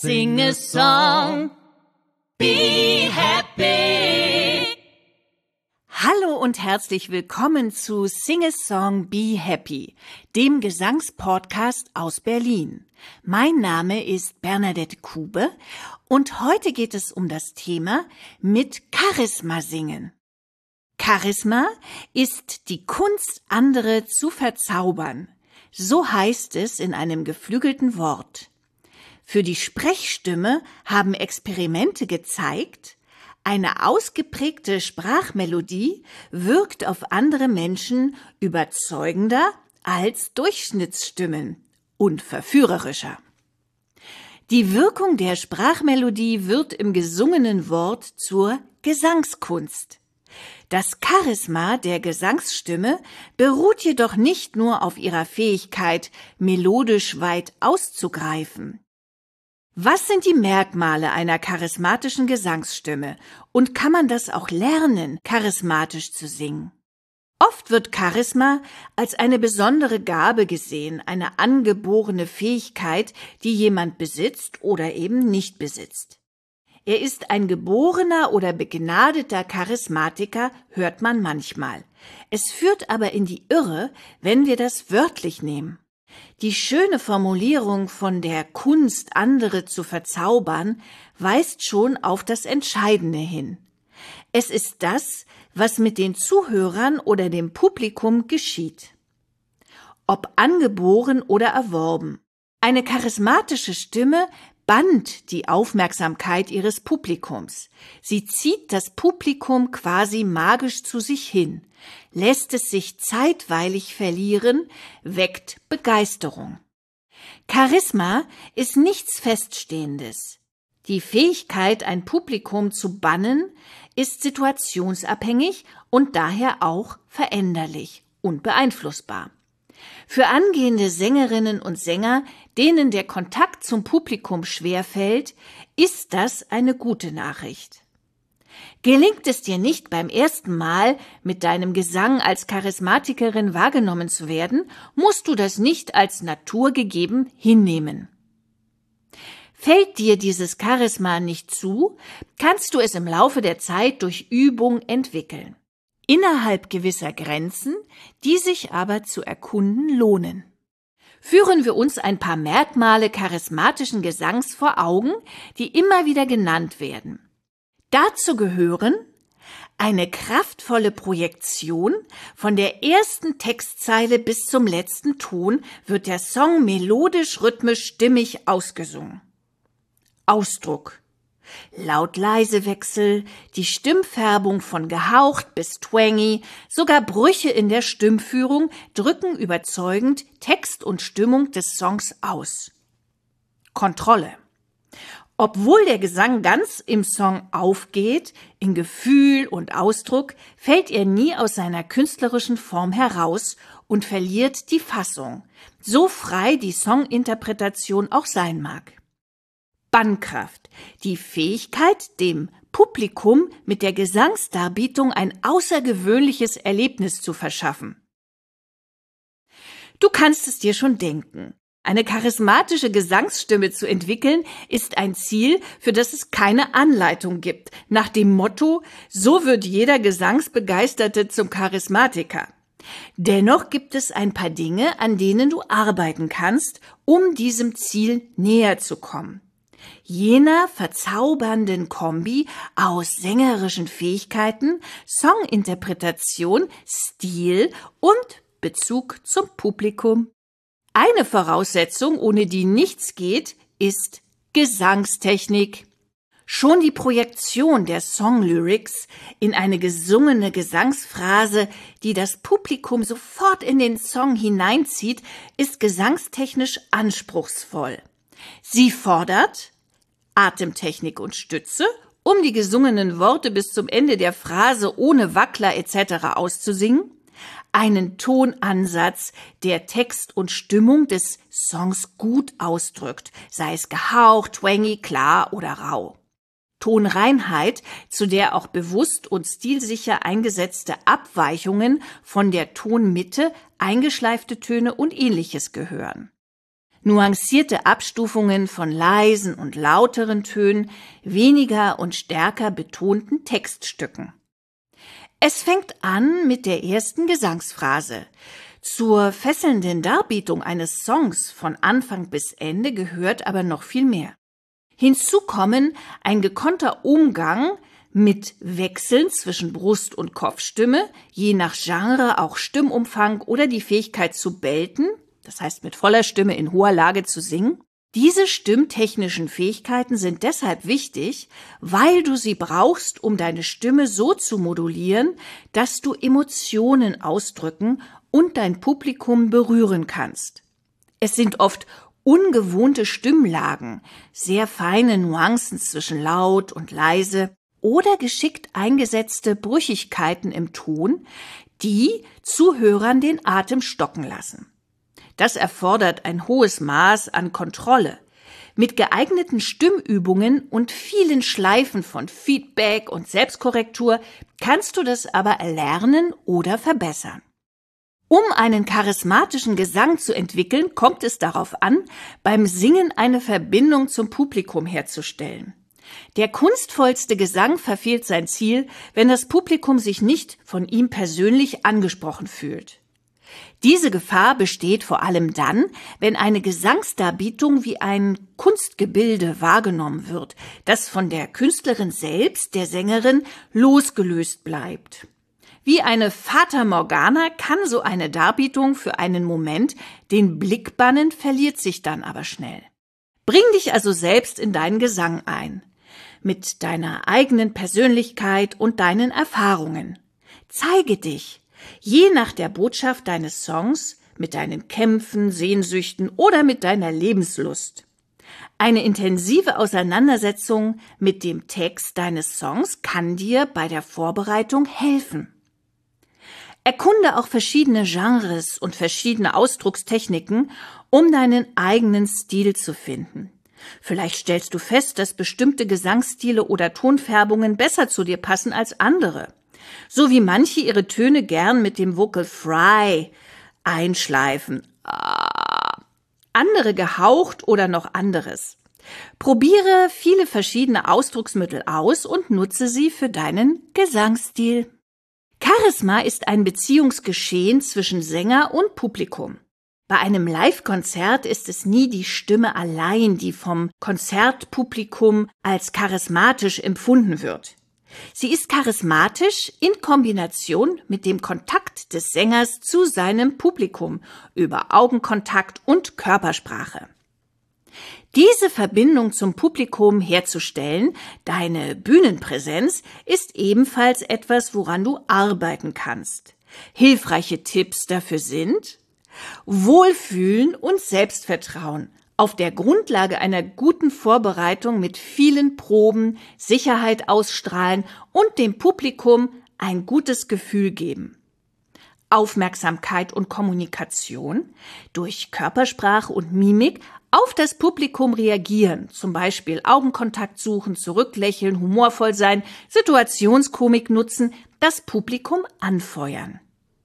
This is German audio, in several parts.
Sing a song, be happy. Hallo und herzlich willkommen zu Sing a Song, Be Happy, dem Gesangspodcast aus Berlin. Mein Name ist Bernadette Kube und heute geht es um das Thema mit Charisma singen. Charisma ist die Kunst, andere zu verzaubern. So heißt es in einem geflügelten Wort. Für die Sprechstimme haben Experimente gezeigt, eine ausgeprägte Sprachmelodie wirkt auf andere Menschen überzeugender als Durchschnittsstimmen und verführerischer. Die Wirkung der Sprachmelodie wird im gesungenen Wort zur Gesangskunst. Das Charisma der Gesangsstimme beruht jedoch nicht nur auf ihrer Fähigkeit, melodisch weit auszugreifen. Was sind die Merkmale einer charismatischen Gesangsstimme und kann man das auch lernen, charismatisch zu singen? Oft wird Charisma als eine besondere Gabe gesehen, eine angeborene Fähigkeit, die jemand besitzt oder eben nicht besitzt. Er ist ein geborener oder begnadeter Charismatiker, hört man manchmal. Es führt aber in die Irre, wenn wir das wörtlich nehmen. Die schöne Formulierung von der Kunst, andere zu verzaubern, weist schon auf das Entscheidende hin. Es ist das, was mit den Zuhörern oder dem Publikum geschieht. Ob angeboren oder erworben. Eine charismatische Stimme bannt die Aufmerksamkeit ihres Publikums. Sie zieht das Publikum quasi magisch zu sich hin, lässt es sich zeitweilig verlieren, weckt Begeisterung. Charisma ist nichts Feststehendes. Die Fähigkeit, ein Publikum zu bannen, ist situationsabhängig und daher auch veränderlich und beeinflussbar. Für angehende Sängerinnen und Sänger, denen der Kontakt zum Publikum schwerfällt, ist das eine gute Nachricht. Gelingt es dir nicht beim ersten Mal, mit deinem Gesang als Charismatikerin wahrgenommen zu werden, musst du das nicht als naturgegeben hinnehmen. Fällt dir dieses Charisma nicht zu, kannst du es im Laufe der Zeit durch Übung entwickeln. Innerhalb gewisser Grenzen, die sich aber zu erkunden lohnen. Führen wir uns ein paar Merkmale charismatischen Gesangs vor Augen, die immer wieder genannt werden. Dazu gehören eine kraftvolle Projektion. Von der ersten Textzeile bis zum letzten Ton wird der Song melodisch, rhythmisch, stimmig ausgesungen. Ausdruck. Laut-Leise-Wechsel, die Stimmfärbung von gehaucht bis twangy, sogar Brüche in der Stimmführung drücken überzeugend Text und Stimmung des Songs aus. Kontrolle. Obwohl der Gesang ganz im Song aufgeht, in Gefühl und Ausdruck, fällt er nie aus seiner künstlerischen Form heraus und verliert die Fassung, so frei die Songinterpretation auch sein mag. Bannkraft, die Fähigkeit, dem Publikum mit der Gesangsdarbietung ein außergewöhnliches Erlebnis zu verschaffen. Du kannst es dir schon denken. Eine charismatische Gesangsstimme zu entwickeln, ist ein Ziel, für das es keine Anleitung gibt, nach dem Motto, so wird jeder Gesangsbegeisterte zum Charismatiker. Dennoch gibt es ein paar Dinge, an denen du arbeiten kannst, um diesem Ziel näher zu kommen. Jener verzaubernden Kombi aus sängerischen Fähigkeiten, Songinterpretation, Stil und Bezug zum Publikum. Eine Voraussetzung, ohne die nichts geht, ist Gesangstechnik. Schon die Projektion der Songlyrics in eine gesungene Gesangsphrase, die das Publikum sofort in den Song hineinzieht, ist gesangstechnisch anspruchsvoll. Sie fordert Atemtechnik und Stütze, um die gesungenen Worte bis zum Ende der Phrase ohne Wackler etc. auszusingen, einen Tonansatz, der Text und Stimmung des Songs gut ausdrückt, sei es gehaucht, twangy, klar oder rau. Tonreinheit, zu der auch bewusst und stilsicher eingesetzte Abweichungen von der Tonmitte, eingeschleifte Töne und Ähnliches gehören. nuancierte Abstufungen von leisen und lauteren Tönen, weniger und stärker betonten Textstücken. Es fängt an mit der ersten Gesangsphrase. Zur fesselnden Darbietung eines Songs von Anfang bis Ende gehört aber noch viel mehr. Hinzu kommen ein gekonnter Umgang mit Wechseln zwischen Brust- und Kopfstimme, je nach Genre auch Stimmumfang oder die Fähigkeit zu belten, das heißt mit voller Stimme in hoher Lage zu singen. Diese stimmtechnischen Fähigkeiten sind deshalb wichtig, weil du sie brauchst, um deine Stimme so zu modulieren, dass du Emotionen ausdrücken und dein Publikum berühren kannst. Es sind oft ungewohnte Stimmlagen, sehr feine Nuancen zwischen laut und leise oder geschickt eingesetzte Brüchigkeiten im Ton, die Zuhörern den Atem stocken lassen. Das erfordert ein hohes Maß an Kontrolle. Mit geeigneten Stimmübungen und vielen Schleifen von Feedback und Selbstkorrektur kannst du das aber erlernen oder verbessern. Um einen charismatischen Gesang zu entwickeln, kommt es darauf an, beim Singen eine Verbindung zum Publikum herzustellen. Der kunstvollste Gesang verfehlt sein Ziel, wenn das Publikum sich nicht von ihm persönlich angesprochen fühlt. Diese Gefahr besteht vor allem dann, wenn eine Gesangsdarbietung wie ein Kunstgebilde wahrgenommen wird, das von der Künstlerin selbst, der Sängerin, losgelöst bleibt. Wie eine Fata Morgana kann so eine Darbietung für einen Moment den Blick bannen, verliert sich dann aber schnell. Bring dich also selbst in deinen Gesang ein, mit deiner eigenen Persönlichkeit und deinen Erfahrungen. Zeige dich, je nach der Botschaft deines Songs, mit deinen Kämpfen, Sehnsüchten oder mit deiner Lebenslust. Eine intensive Auseinandersetzung mit dem Text deines Songs kann dir bei der Vorbereitung helfen. Erkunde auch verschiedene Genres und verschiedene Ausdruckstechniken, um deinen eigenen Stil zu finden. Vielleicht stellst du fest, dass bestimmte Gesangsstile oder Tonfärbungen besser zu dir passen als andere. So wie manche ihre Töne gern mit dem Vocal Fry einschleifen, andere gehaucht oder noch anderes. Probiere viele verschiedene Ausdrucksmittel aus und nutze sie für deinen Gesangsstil. Charisma ist ein Beziehungsgeschehen zwischen Sänger und Publikum. Bei einem Live-Konzert ist es nie die Stimme allein, die vom Konzertpublikum als charismatisch empfunden wird. Sie ist charismatisch in Kombination mit dem Kontakt des Sängers zu seinem Publikum über Augenkontakt und Körpersprache. Diese Verbindung zum Publikum herzustellen, deine Bühnenpräsenz, ist ebenfalls etwas, woran du arbeiten kannst. Hilfreiche Tipps dafür sind: Wohlfühlen und Selbstvertrauen. Auf der Grundlage einer guten Vorbereitung mit vielen Proben, Sicherheit ausstrahlen und dem Publikum ein gutes Gefühl geben. Aufmerksamkeit und Kommunikation, durch Körpersprache und Mimik auf das Publikum reagieren, zum Beispiel Augenkontakt suchen, zurücklächeln, humorvoll sein, Situationskomik nutzen, das Publikum anfeuern.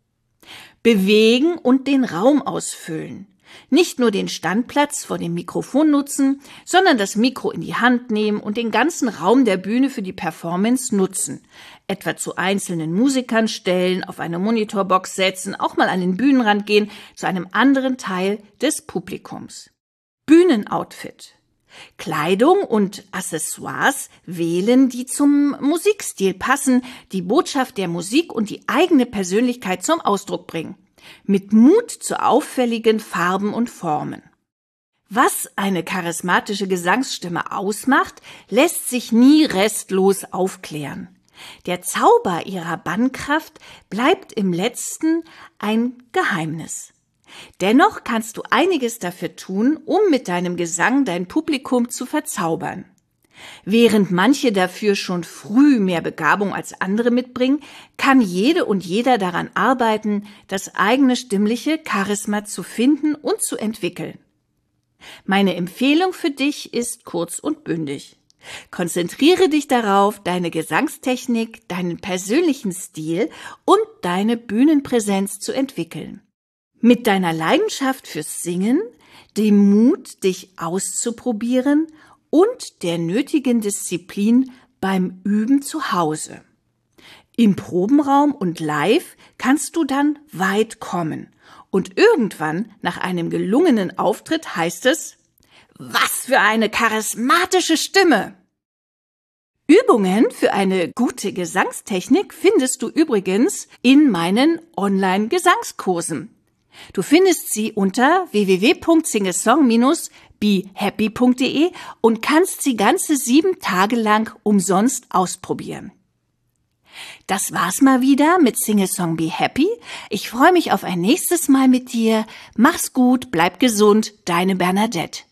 Bewegen und den Raum ausfüllen. Nicht nur den Standplatz vor dem Mikrofon nutzen, sondern das Mikro in die Hand nehmen und den ganzen Raum der Bühne für die Performance nutzen. Etwa zu einzelnen Musikern stellen, auf eine Monitorbox setzen, auch mal an den Bühnenrand gehen, zu einem anderen Teil des Publikums. Bühnenoutfit. Kleidung und Accessoires wählen, die zum Musikstil passen, die Botschaft der Musik und die eigene Persönlichkeit zum Ausdruck bringen. Mit Mut zu auffälligen Farben und Formen. Was eine charismatische Gesangsstimme ausmacht, lässt sich nie restlos aufklären. Der Zauber ihrer Bannkraft bleibt im Letzten ein Geheimnis. Dennoch kannst du einiges dafür tun, um mit deinem Gesang dein Publikum zu verzaubern. Während manche dafür schon früh mehr Begabung als andere mitbringen, kann jede und jeder daran arbeiten, das eigene stimmliche Charisma zu finden und zu entwickeln. Meine Empfehlung für dich ist kurz und bündig. Konzentriere dich darauf, deine Gesangstechnik, deinen persönlichen Stil und deine Bühnenpräsenz zu entwickeln. Mit deiner Leidenschaft fürs Singen, dem Mut, dich auszuprobieren und der nötigen Disziplin beim Üben zu Hause. Im Probenraum und live kannst du dann weit kommen. Und irgendwann, nach einem gelungenen Auftritt, heißt es: Was für eine charismatische Stimme! Übungen für eine gute Gesangstechnik findest du übrigens in meinen Online-Gesangskursen. Du findest sie unter www.singesong-behappy.de und kannst sie ganze 7 Tage lang umsonst ausprobieren. Das war's mal wieder mit Singesong Be Happy. Ich freue mich auf ein nächstes Mal mit dir. Mach's gut, bleib gesund, deine Bernadette.